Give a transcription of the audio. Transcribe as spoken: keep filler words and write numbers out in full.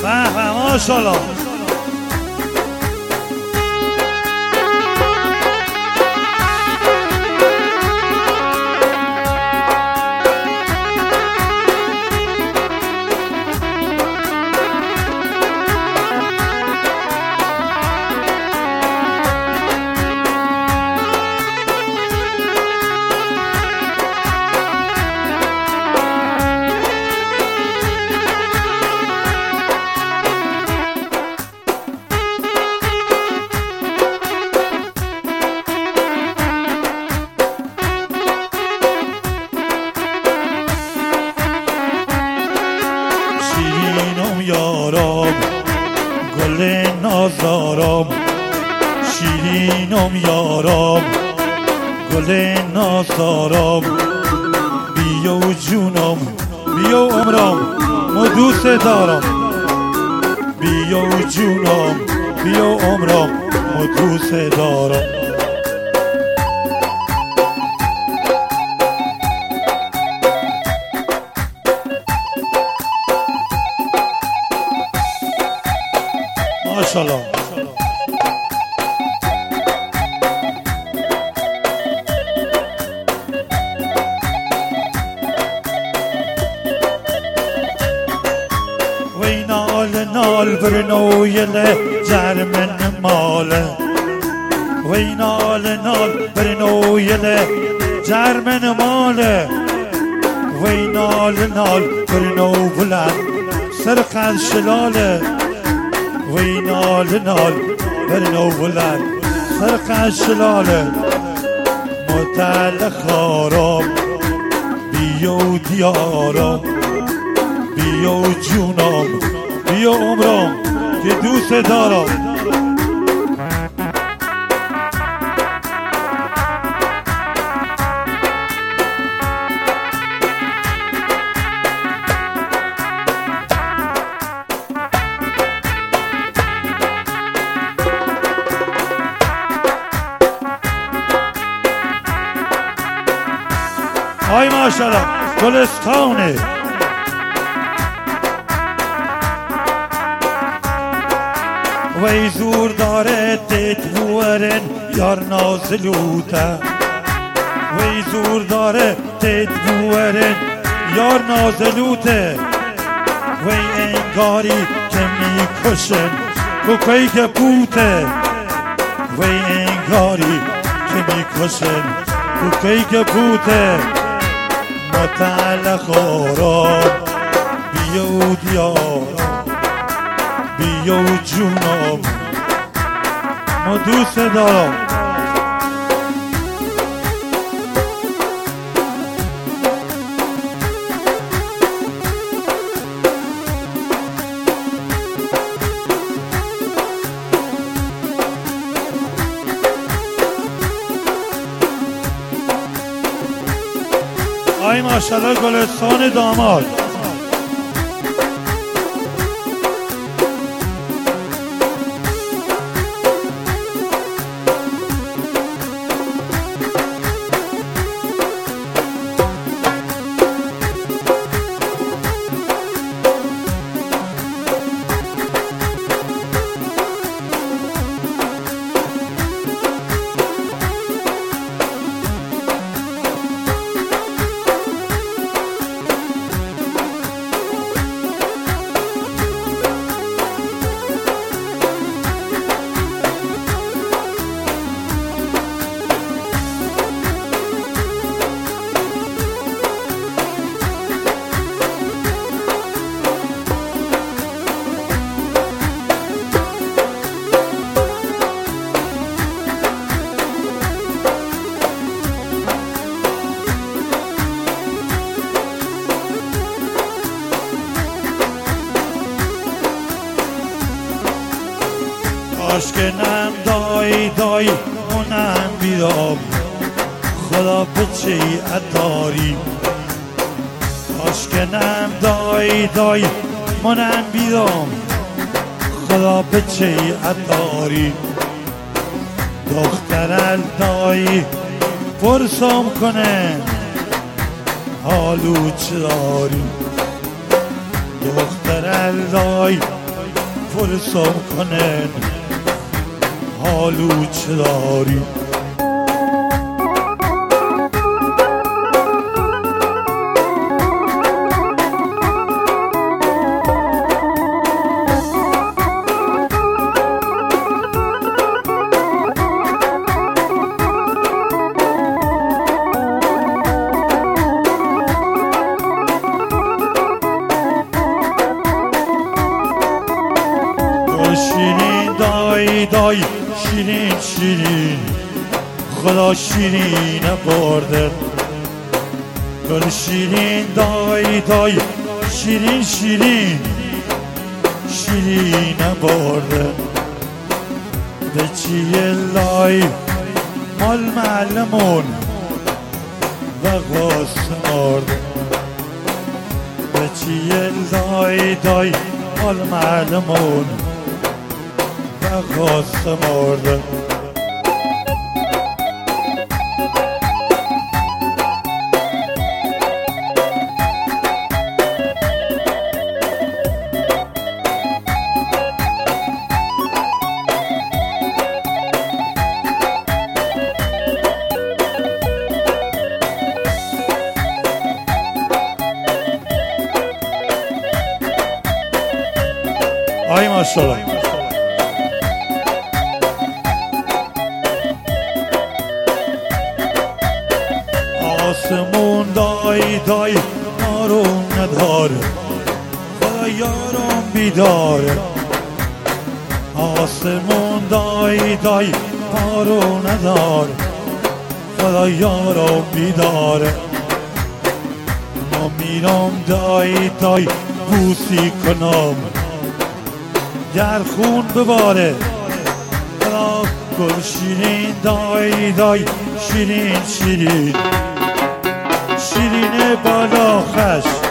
به به ماشاءالله. شیرینم یارم گل نازارم، شیرینم یارم گل نازارم، بیا و جونم بیا و عمرم ما دوست دارم، بیا و جونم بیا و عمرم ما دوست دارم. ماشاءالله. وی نال نال برنویل جرمن ماله، وی نال نال برنویل جرمن ماله، وی نال نال برنو بلند سرقن شلاله، وی نال نال برنو بلند سرقن شلاله، متعل خارم بیا و دیارم، بیا و جونم بیا عمرم که دوست دارم. آی ماشاءالله گلستانه. وی زور داره تیت بورن یار نازلوته، وی زور داره تیت بورن یار نازلوته، وی انگاری که میکشن کوکایی که پوته، وی انگاری که میکشن کوکایی که پوته، متعل خارم بیا و دیارم، بیا و جونم ما دوست دارم. آی ماشاءالله گلستان داماد. آشکنم دای دای اونم بیرام خدا بچه اتاری، آشکنم دای دای منم بیرام خدا بچه اتاری، دختر دای پرسام کنه حالو چه داری، دختر دای پرسام کنن حالو چه داری. شیرین دای دای شیرین شیرین خدا شیرین برده. گل شیرین دای دای شیرین شیرین شیرین برده. به چیه لای مال معلمون و غاز مرده. به چیه لای دای مال معلمون غاز مرده. آی ماشاءالله. آسمون دای دای ما رو نداره خدا یارم بیداره. آسمون دای دای ما رو نداره خدا یارم بیداره. ما میرم دای دای بوسی کنم در خون بباره. خدا گل شیرین دای دای شیرین شیرین شیرین بالا خش